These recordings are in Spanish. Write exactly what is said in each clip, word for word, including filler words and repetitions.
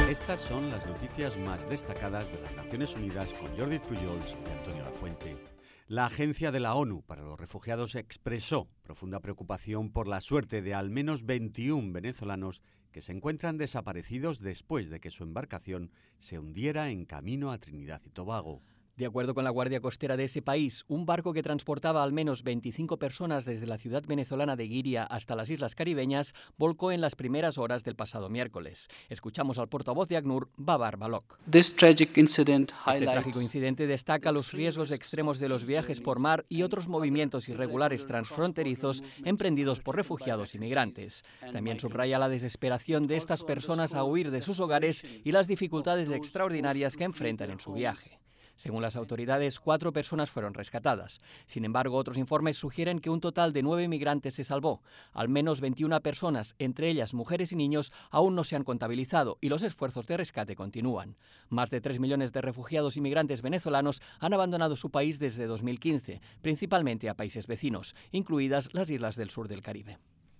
Estas son las noticias más destacadas de las Naciones Unidas con Jordi Trujols y Antonio Lafuente. La Agencia de la ONU para los Refugiados expresó profunda preocupación por la suerte de al menos veintiún venezolanos que se encuentran desaparecidos después de que su embarcación se hundiera en camino a Trinidad y Tobago. De acuerdo con la Guardia Costera de ese país, un barco que transportaba al menos veinticinco personas desde la ciudad venezolana de Guiria hasta las islas caribeñas volcó en las primeras horas del pasado miércoles. Escuchamos al portavoz de ACNUR, Babar Balok. This tragic incident Este trágico incidente destaca los riesgos extremos de los viajes por mar y otros movimientos irregulares transfronterizos emprendidos por refugiados y migrantes. También subraya la desesperación de estas personas a huir de sus hogares y las dificultades extraordinarias que enfrentan en su viaje. Según las autoridades, cuatro personas fueron rescatadas. Sin embargo, otros informes sugieren que un total de nueve migrantes se salvó. Al menos veintiuna personas, entre ellas mujeres y niños, aún no se han contabilizado y los esfuerzos de rescate continúan. Más de tres millones de refugiados y migrantes venezolanos han abandonado su país desde dos mil quince, principalmente a países vecinos, incluidas las islas del sur del Caribe.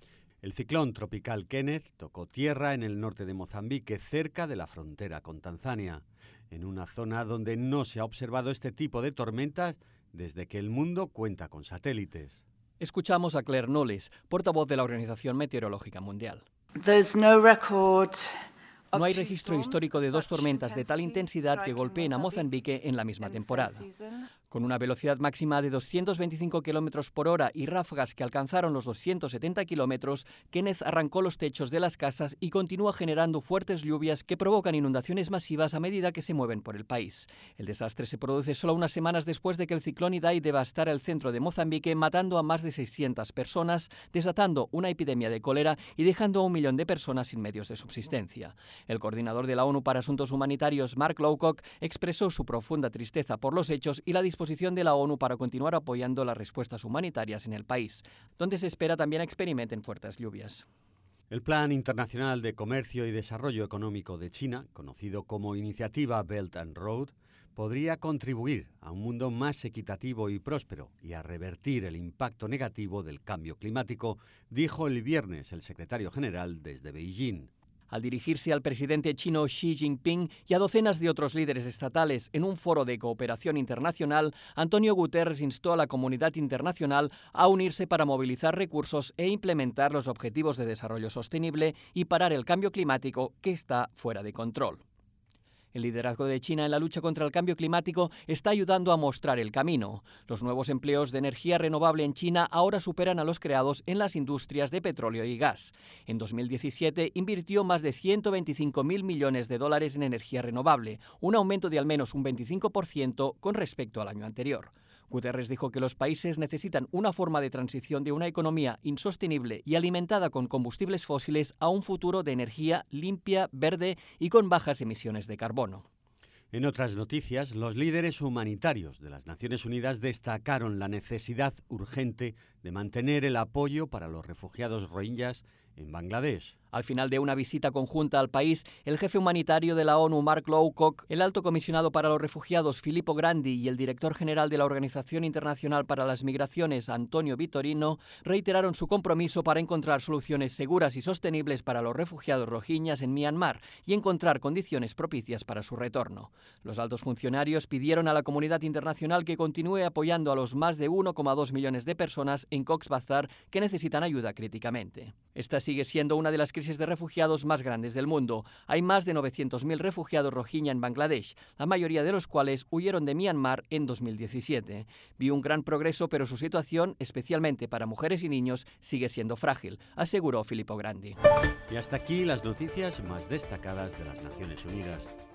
El ciclón tropical Kenneth tocó tierra en el norte de Mozambique, cerca de la frontera con Tanzania, en una zona donde no se ha observado este tipo de tormentas desde que el mundo cuenta con satélites. Escuchamos a Claire Knowles, portavoz de la Organización Meteorológica Mundial. There's no record No hay registro histórico de dos tormentas de tal intensidad que golpeen a Mozambique en la misma temporada. Con una velocidad máxima de doscientos veinticinco kilómetros por hora y ráfagas que alcanzaron los doscientos setenta kilómetros, Kenneth arrancó los techos de las casas y continúa generando fuertes lluvias que provocan inundaciones masivas a medida que se mueven por el país. El desastre se produce solo unas semanas después de que el ciclón Idai devastara el centro de Mozambique, matando a más de seiscientas personas, desatando una epidemia de cólera y dejando a un millón de personas sin medios de subsistencia. El coordinador de la ONU para Asuntos Humanitarios, Mark Lowcock, expresó su profunda tristeza por los hechos y la disposición de la ONU para continuar apoyando las respuestas humanitarias en el país, donde se espera también experimenten fuertes lluvias. El Plan Internacional de Comercio y Desarrollo Económico de China, conocido como Iniciativa Belt and Road, podría contribuir a un mundo más equitativo y próspero y a revertir el impacto negativo del cambio climático, dijo el viernes el secretario general desde Beijing. Al dirigirse al presidente chino Xi Jinping y a docenas de otros líderes estatales en un foro de cooperación internacional, Antonio Guterres instó a la comunidad internacional a unirse para movilizar recursos e implementar los objetivos de desarrollo sostenible y parar el cambio climático que está fuera de control. El liderazgo de China en la lucha contra el cambio climático está ayudando a mostrar el camino. Los nuevos empleos de energía renovable en China ahora superan a los creados en las industrias de petróleo y gas. En dos mil diecisiete invirtió más de ciento veinticinco mil millones de dólares en energía renovable, un aumento de al menos un veinticinco por ciento con respecto al año anterior. Guterres dijo que los países necesitan una forma de transición de una economía insostenible y alimentada con combustibles fósiles a un futuro de energía limpia, verde y con bajas emisiones de carbono. En otras noticias, los líderes humanitarios de las Naciones Unidas destacaron la necesidad urgente de mantener el apoyo para los refugiados rohingyas en Bangladesh. Al final de una visita conjunta al país, el jefe humanitario de la ONU, Mark Lowcock, el alto comisionado para los refugiados, Filippo Grandi, y el director general de la Organización Internacional para las Migraciones, Antonio Vitorino, reiteraron su compromiso para encontrar soluciones seguras y sostenibles para los refugiados rohingyas en Myanmar y encontrar condiciones propicias para su retorno. Los altos funcionarios pidieron a la comunidad internacional que continúe apoyando a los más de uno coma dos millones de personas en Cox's Bazar que necesitan ayuda críticamente. Esta sigue siendo una de las crisis de refugiados más grandes del mundo. Hay más de novecientos mil refugiados rohingya en Bangladesh, la mayoría de los cuales huyeron de Myanmar en dos mil diecisiete. Vio un gran progreso, pero su situación, especialmente para mujeres y niños, sigue siendo frágil, aseguró Filippo Grandi. Y hasta aquí las noticias más destacadas de las Naciones Unidas.